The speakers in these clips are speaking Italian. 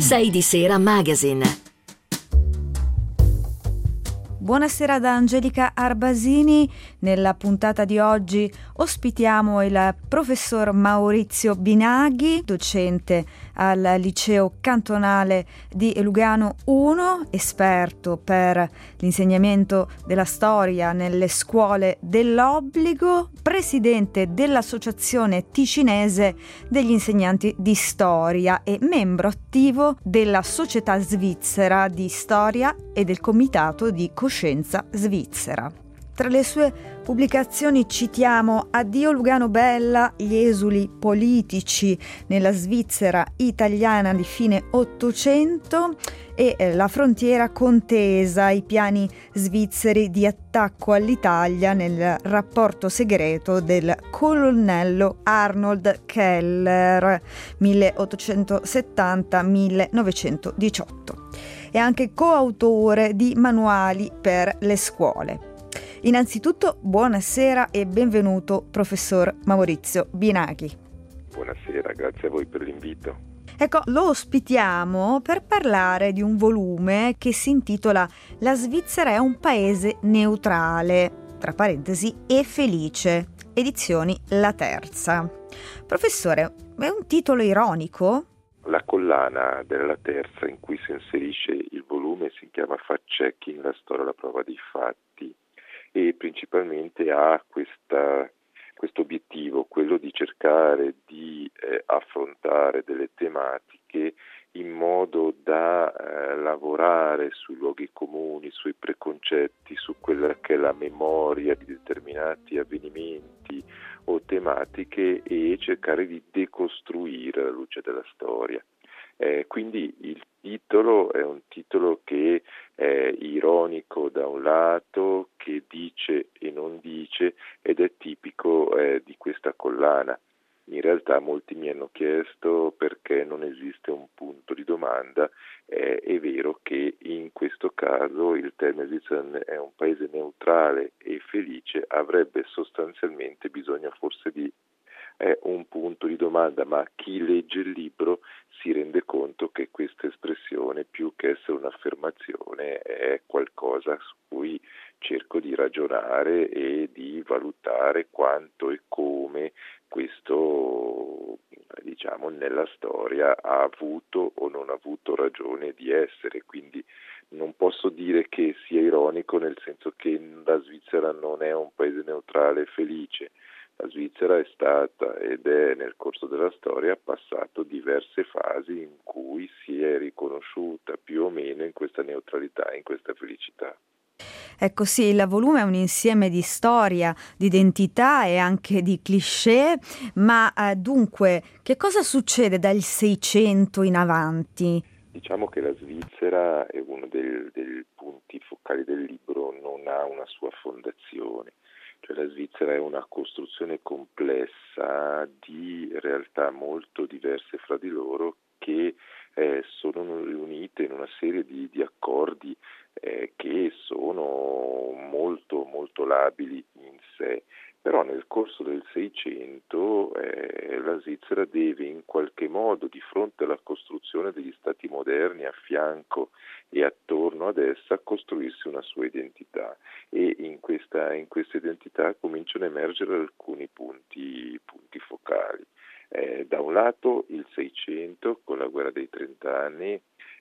6 di Sera Magazine. Buonasera da Angelica Arbasini. Nella puntata di oggi ospitiamo il professor Maurizio Binaghi, docente al liceo cantonale di Lugano 1, esperto per l'insegnamento della storia nelle scuole dell'obbligo, presidente dell'Associazione Ticinese degli insegnanti di storia e membro attivo della Società Svizzera di Storia e del Comitato di Coscienza Svizzera. Tra le sue pubblicazioni citiamo Addio Lugano Bella, gli esuli politici nella Svizzera italiana di fine Ottocento e La frontiera contesa, i piani svizzeri di attacco all'Italia nel rapporto segreto del colonnello Arnold Keller 1870-1918. È anche coautore di manuali per le scuole. Innanzitutto buonasera e benvenuto professor Maurizio Binaghi. Buonasera, grazie a voi per l'invito. Ecco, lo ospitiamo per parlare di un volume che si intitola La Svizzera è un paese neutrale, tra parentesi, e felice, edizioni La Terza. Professore, è un titolo ironico? La collana della Terza in cui si inserisce il volume si chiama Fact-checking, la storia alla prova dei fatti, e principalmente ha questo obiettivo, quello di cercare di affrontare delle tematiche in modo da lavorare sui luoghi comuni, sui preconcetti, su quella che è la memoria di determinati avvenimenti o tematiche e cercare di decostruire alla luce della storia. Quindi il titolo è un titolo che è ironico da un lato, che dice e non dice, ed è tipico di questa collana. In realtà molti mi hanno chiesto perché non esiste un punto di domanda. È vero che in questo caso il termine Svizzera è un paese neutrale e felice, avrebbe sostanzialmente bisogno forse di un punto di domanda, ma chi legge il libro si rende conto che questa espressione, più che essere un'affermazione, è qualcosa su cui cerco di ragionare e di valutare quanto e come questo, diciamo, nella storia ha avuto o non avuto ragione di essere. Quindi non posso dire che sia ironico, nel senso che la Svizzera non è un paese neutrale e felice. La Svizzera è stata ed è nel corso della storia passato diverse fasi in cui si è riconosciuta più o meno in questa neutralità, in questa felicità. Ecco sì, il volume è un insieme di storia, di identità e anche di cliché, ma dunque che cosa succede dal 600 in avanti? Diciamo che la Svizzera è uno dei punti focali del libro, non ha una sua fondazione. Cioè la Svizzera è una costruzione complessa di realtà molto diverse fra di loro che sono riunite in una serie di accordi che sono molto molto labili in sé. Però nel corso del Seicento la Svizzera deve in qualche modo, di fronte alla costruzione degli stati moderni a fianco e attorno ad essa, costruirsi una sua identità, e in questa identità cominciano a emergere alcuni punti focali. Da un lato il Seicento, con la guerra dei 30 anni,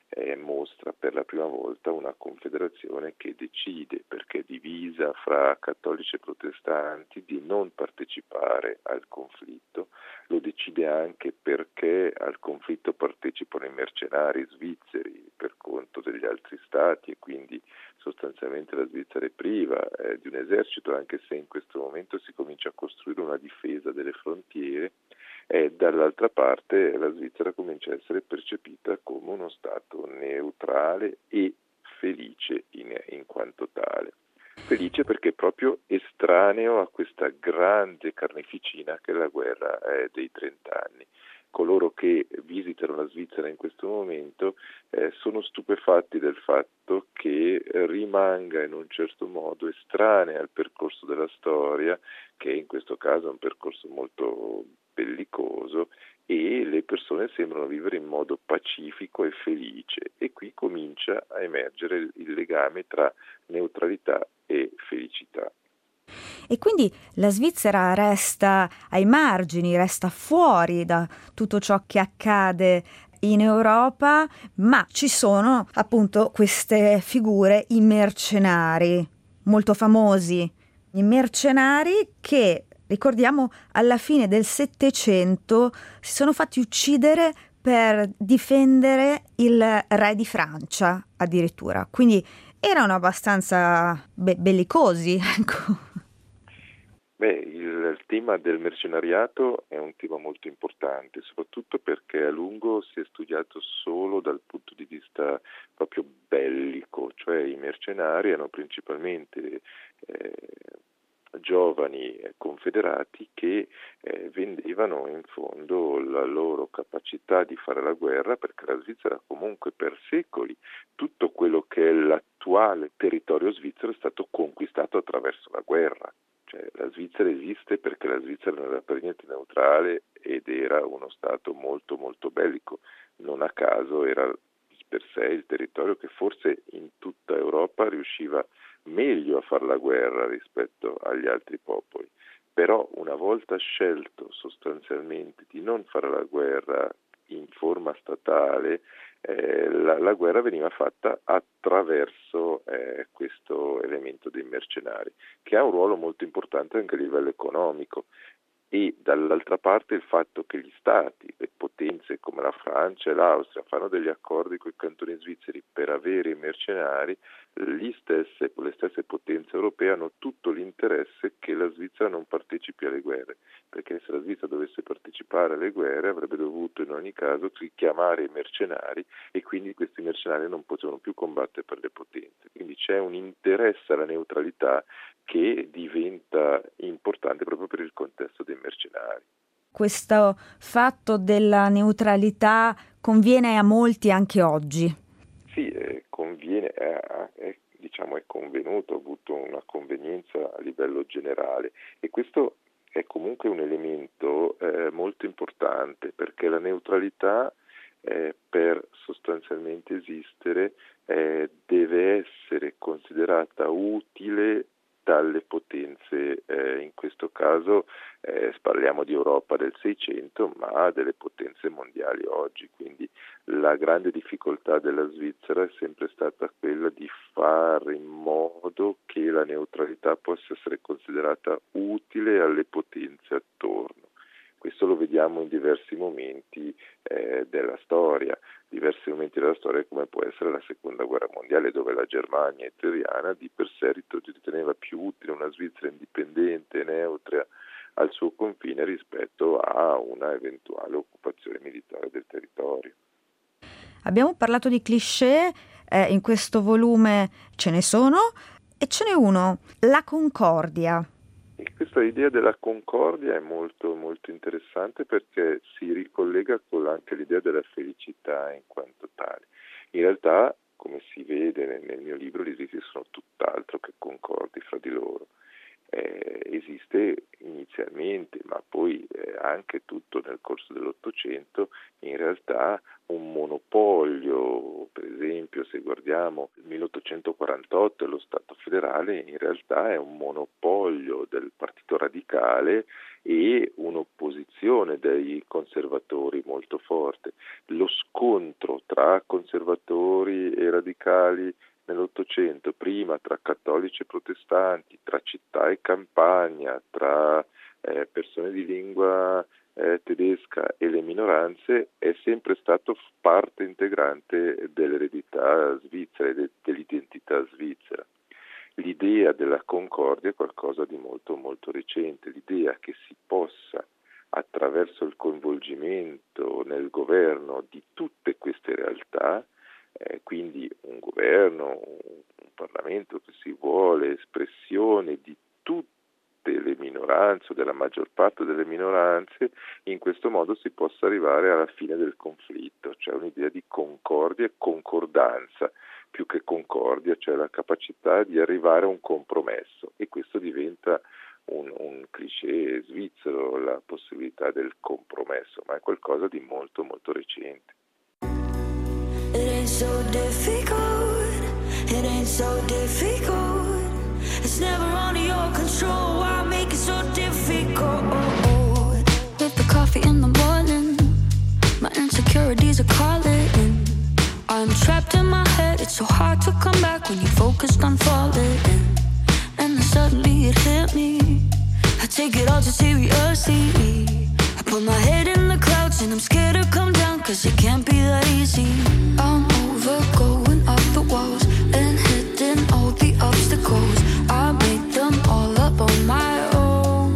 mostra per la prima volta una confederazione che decide, perché è divisa fra cattolici e protestanti, di non partecipare al conflitto. Lo decide anche perché al conflitto partecipano i mercenari svizzeri per conto degli altri stati, e quindi sostanzialmente la Svizzera è priva di un esercito, anche se in questo momento si comincia a costruire una difesa delle frontiere. E dall'altra parte la Svizzera comincia a essere percepita come uno Stato neutrale e felice in quanto tale. Felice perché è proprio estraneo a questa grande carneficina che è la guerra dei 30 anni. Coloro che visitano la Svizzera in questo momento sono stupefatti del fatto che rimanga in un certo modo estranea al percorso della storia, che in questo caso è un percorso molto bellicoso, e le persone sembrano vivere in modo pacifico e felice, e qui comincia a emergere il legame tra neutralità e felicità. E quindi la Svizzera resta ai margini, resta fuori da tutto ciò che accade in Europa, ma ci sono appunto queste figure, i mercenari, molto famosi, i mercenari che, ricordiamo, alla fine del Settecento si sono fatti uccidere per difendere il re di Francia addirittura, quindi erano abbastanza bellicosi, ecco. Il tema del mercenariato è un tema molto importante, soprattutto perché a lungo si è studiato solo dal punto di vista proprio bellico, cioè i mercenari erano principalmente giovani confederati che vendevano in fondo la loro capacità di fare la guerra, perché la Svizzera comunque per secoli tutto quello che è l'attuale territorio svizzero è stato conquistato attraverso la guerra. Cioè, la Svizzera esiste perché la Svizzera non era per niente neutrale ed era uno stato molto molto bellico. Non a caso era di per sé il territorio che forse in tutta Europa riusciva meglio a fare la guerra rispetto agli altri popoli. Però una volta scelto sostanzialmente di non fare la guerra in forma statale, la guerra veniva fatta attraverso questo elemento dei mercenari, che ha un ruolo molto importante anche a livello economico, e dall'altra parte il fatto che gli stati, le potenze come la Francia e l'Austria fanno degli accordi con i cantoni svizzeri per avere i mercenari, le stesse potenze europee hanno tutto l'interesse che la Svizzera non partecipi alle guerre, perché se la Svizzera dovesse partecipare alle guerre avrebbe dovuto in ogni caso richiamare i mercenari, e quindi questi mercenari non potevano più combattere per le potenze. Quindi c'è un interesse alla neutralità che diventa importante proprio per il contesto dei mercenari. Questo fatto della neutralità conviene a molti anche oggi. Sì, conviene, è convenuto, ha avuto una convenienza a livello generale, e questo è comunque un elemento molto importante, perché la neutralità per sostanzialmente esistere deve essere considerata utile dalle potenze, in questo caso parliamo di Europa del Seicento, ma delle potenze mondiali oggi. Quindi la grande difficoltà della Svizzera è sempre stata quella di fare in modo che la neutralità possa essere considerata utile alle potenze attorno. Questo lo vediamo in diversi momenti della storia, come può essere la Seconda Guerra Mondiale, dove la Germania italiana di per sé riteneva più utile una Svizzera indipendente e neutra al suo confine rispetto a una eventuale occupazione militare del territorio. Abbiamo parlato di cliché, in questo volume ce ne sono, e ce n'è uno, la concordia. E questa idea della concordia è molto molto interessante, perché si ricollega con anche l'idea della felicità in quanto tale. In realtà, come si vede nel mio libro, gli esiti sono tutt'altro che concordi fra di loro. Esiste inizialmente, ma poi anche tutto nel corso dell'Ottocento, in realtà un monopolio. Per esempio, se guardiamo il 1848 e lo Stato federale, in realtà è un monopolio del Partito Radicale e un'opposizione dei conservatori molto forte. Lo scontro tra conservatori e radicali nell'Ottocento, prima tra cattolici e protestanti, tra città e campagna, tra persone di lingua tedesca e le minoranze, è sempre stato parte integrante dell'eredità svizzera e dell'identità svizzera. L'idea della concordia è qualcosa di molto molto recente, l'idea che si possa, attraverso il coinvolgimento nel governo di tutte queste realtà, quindi un governo, un Parlamento che si vuole espressione di tutte le minoranze o della maggior parte delle minoranze, in questo modo si possa arrivare alla fine del conflitto, cioè un'idea di concordia e concordanza, più che concordia, cioè la capacità di arrivare a un compromesso, e questo diventa un cliché svizzero, la possibilità del compromesso, ma è qualcosa di molto molto recente. It ain't so difficult, it ain't so difficult. It's never under your control, why make it so difficult? With the coffee in the morning, my insecurities are calling. I'm trapped in my head, it's so hard to come back when you're focused on falling. And then suddenly it hit me, I take it all too seriously. I put my head in the clouds and I'm scared to come down, cause it can't be that easy. I'm over going off the walls and hitting all the obstacles. I made them all up on my own.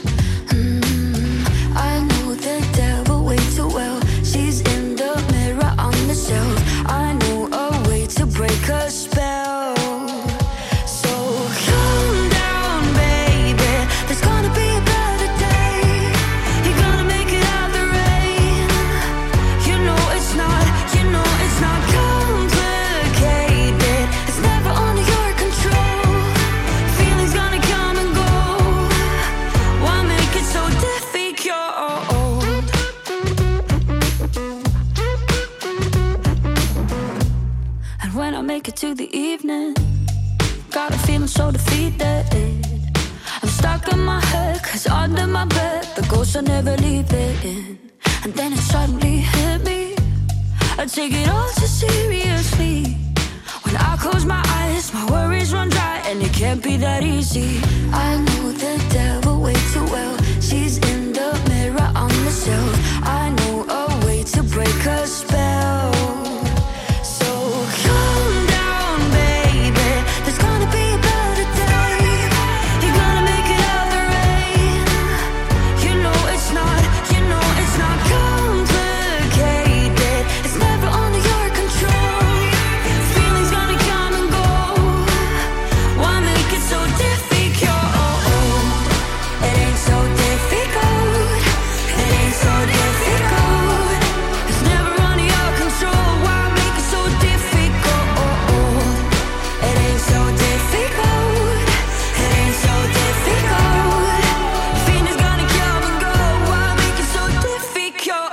I know the devil way too well. She's in the mirror on the shelf. I know a way to break her spell. So calm down, baby. There's gonna be a better day. You're gonna make it out the rain. You know it's not complicated. It's never under your control. Feelings gonna come and go. Why make it so difficult? And when I make it to the evening, got a feeling so defeated. I'm stuck in my head, cause under my bed the ghosts are never leaving. And then it suddenly hit me, I take it all too seriously. When I close my eyes, my worries run dry, and it can't be that easy. I know the devil way too well. She's in the mirror on the shelf. I know a way to break her spell. So calm down, baby. There's gonna be a better day. You're gonna make it out the rain. You know it's not complicated. It's never under your control. Feelings gonna come and go. Why make it so difficult? It ain't so difficult. It ain't so difficult. It's never under your control. Why make it so difficult? It ain't so difficult. It ain't so difficult. Feelings gonna come and go. Why make it so difficult?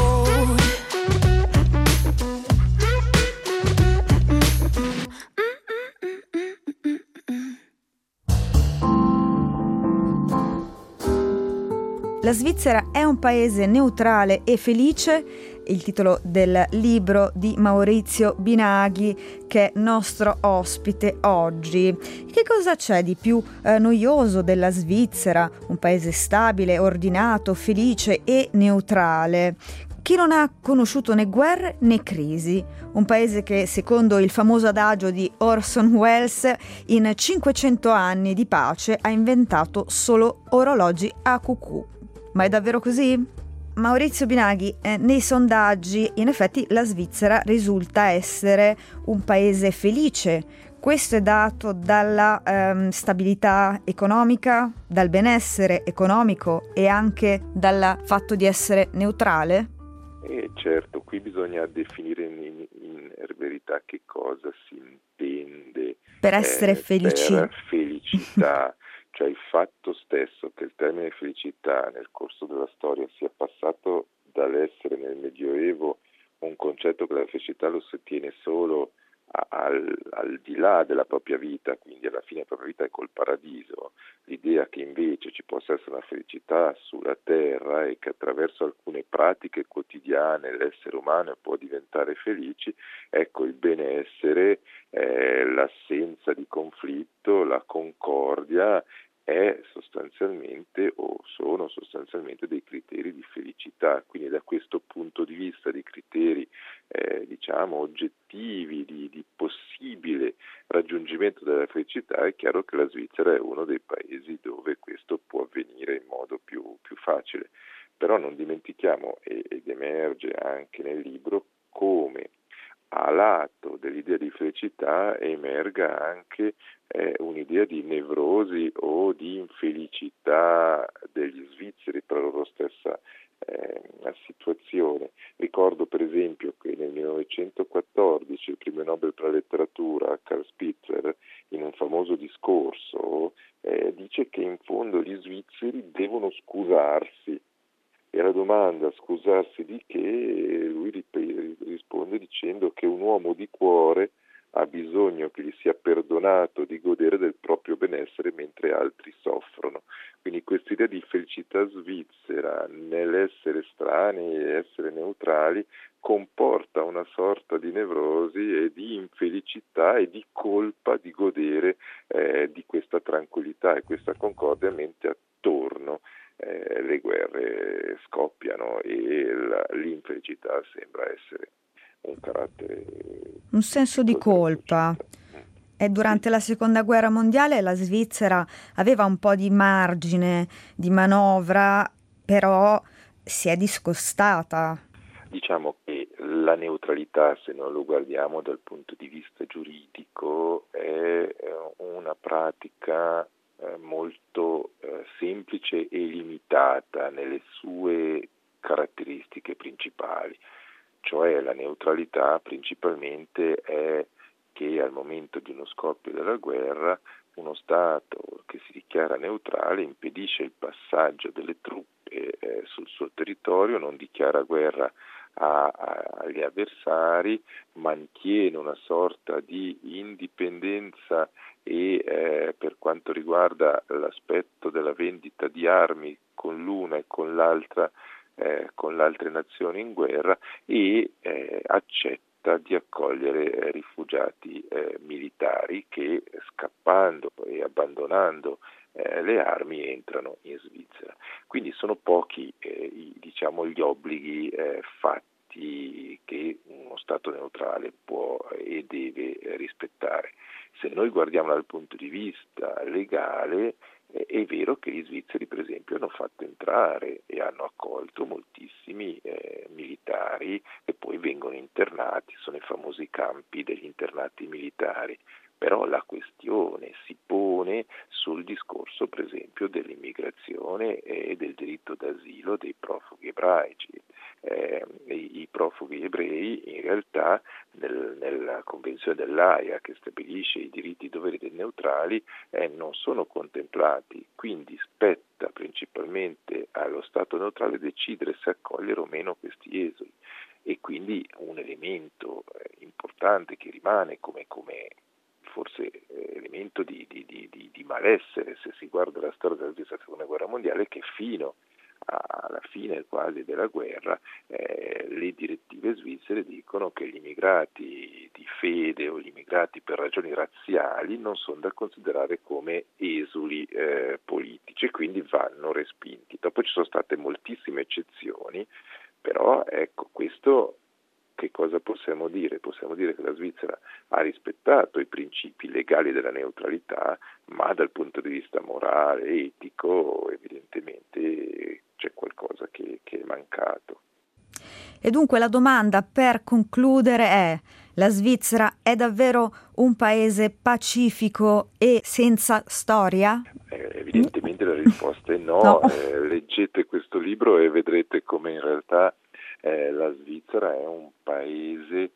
La Svizzera è un paese neutrale e felice, il titolo del libro di Maurizio Binaghi, che è nostro ospite oggi. Che cosa c'è di più noioso della Svizzera? Un paese stabile, ordinato, felice e neutrale. Chi non ha conosciuto né guerre né crisi, un paese che, secondo il famoso adagio di Orson Welles, in 500 anni di pace ha inventato solo orologi a cucù. Ma è davvero così? Maurizio Binaghi, nei sondaggi in effetti la Svizzera risulta essere un paese felice. Questo è dato dalla stabilità economica, dal benessere economico e anche dal fatto di essere neutrale? Certo, qui bisogna definire in verità che cosa si intende per essere felici. Per felicità. Cioè il fatto stesso che il termine felicità nel corso della storia sia passato dall'essere nel Medioevo un concetto che la felicità lo si ottiene solo al di là della propria vita, quindi alla fine della propria vita è col paradiso, l'idea che invece ci possa essere una felicità sulla terra e che attraverso alcune pratiche quotidiane l'essere umano può diventare felici, ecco il benessere, l'assenza di conflitto, la concordia è sostanzialmente o sono sostanzialmente dei criteri di felicità, quindi da questo punto di vista di criteri oggettivi di possibile raggiungimento della felicità è chiaro che la Svizzera è uno dei paesi dove questo può avvenire in modo più facile, però non dimentichiamo ed emerge anche nel libro come a lato dell'idea di felicità emerga anche un'idea di nevrosi o di infelicità degli svizzeri per la loro stessa situazione. Ricordo per esempio che nel 1914 il premio Nobel per la letteratura, Carl Spitzer, in un famoso discorso dice che in fondo gli svizzeri devono scusarsi, e alla domanda scusarsi di che, lui risponde dicendo che un uomo di cuore ha bisogno che gli sia perdonato di godere del proprio benessere mentre altri soffrono. Quindi questa idea di felicità svizzera nell'essere strani e essere neutrali comporta una sorta di nevrosi e di infelicità e di colpa di godere di questa tranquillità e questa concordia mentre attorno le guerre scoppiano e l'infelicità sembra essere un carattere, un senso di colpa. E durante la seconda guerra mondiale la Svizzera aveva un po' di margine di manovra, però si è discostata. Diciamo che la neutralità, se non lo guardiamo dal punto di vista giuridico, è una pratica molto semplice e limitata nelle sue caratteristiche principali. Cioè la neutralità principalmente è che al momento di uno scoppio della guerra uno Stato che si dichiara neutrale impedisce il passaggio delle truppe sul suo territorio, non dichiara guerra agli avversari, mantiene una sorta di indipendenza e per quanto riguarda l'aspetto della vendita di armi con l'una e con l'altra con le altre nazioni in guerra e accetta di accogliere rifugiati militari che scappando e abbandonando le armi entrano in Svizzera. Quindi sono pochi gli obblighi fatti che uno Stato neutrale può e deve rispettare. Se noi guardiamo dal punto di vista legale, è vero che gli svizzeri per esempio hanno fatto entrare e hanno accolto moltissimi militari e poi vengono internati, sono i famosi campi degli internati militari, però la questione si pone sul discorso per esempio dell'immigrazione e del diritto d'asilo dei profughi ebraici. I profughi ebrei in realtà nella Convenzione dell'Aia che stabilisce i diritti e i doveri dei neutrali non sono contemplati, quindi spetta principalmente allo Stato neutrale decidere se accogliere o meno questi esuli e quindi un elemento importante che rimane come forse elemento di malessere se si guarda la storia della seconda guerra mondiale, che fino alla fine quasi della guerra le direttive svizzere dicono che gli immigrati di fede o gli immigrati per ragioni razziali non sono da considerare come esuli politici e quindi vanno respinti. Dopo ci sono state moltissime eccezioni, però ecco questo. Che cosa possiamo dire? Possiamo dire che la Svizzera ha rispettato i principi legali della neutralità, ma dal punto di vista morale, etico, evidentemente c'è qualcosa che è mancato. E dunque la domanda per concludere è: la Svizzera è davvero un paese pacifico e senza storia? Evidentemente la risposta è no. No. Leggete questo libro e vedrete come in realtà la Svizzera è un paese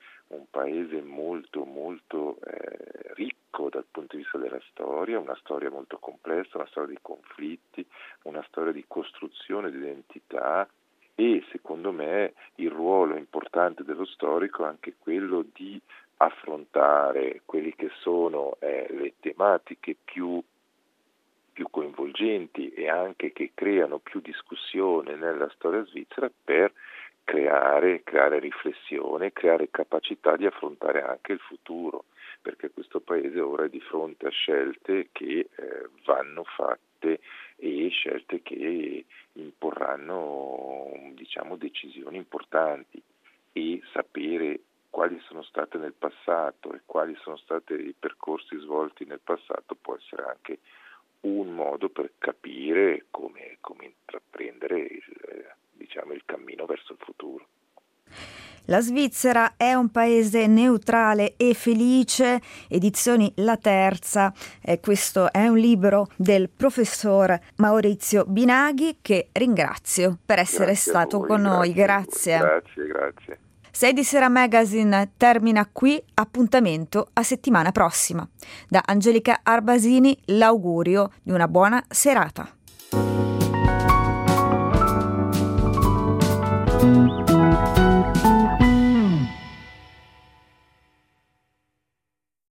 molto molto ricco dal punto di vista della storia, una storia molto complessa, una storia di conflitti, una storia di costruzione di identità e secondo me il ruolo importante dello storico è anche quello di affrontare quelli che sono le tematiche più coinvolgenti e anche che creano più discussione nella storia svizzera per creare riflessione, creare capacità di affrontare anche il futuro, perché questo paese ora è di fronte a scelte che vanno fatte e scelte che imporranno decisioni importanti e sapere quali sono state nel passato e quali sono stati i percorsi svolti nel passato può essere anche un modo per capire come intraprendere il cammino verso il futuro. La Svizzera è un paese neutrale e felice, edizioni La Terza. Questo è un libro del professor Maurizio Binaghi, che ringrazio per essere stato con noi. Grazie. Grazie. 6 di Sera Magazine termina qui, appuntamento a settimana prossima. Da Angelica Arbasini l'augurio di una buona serata.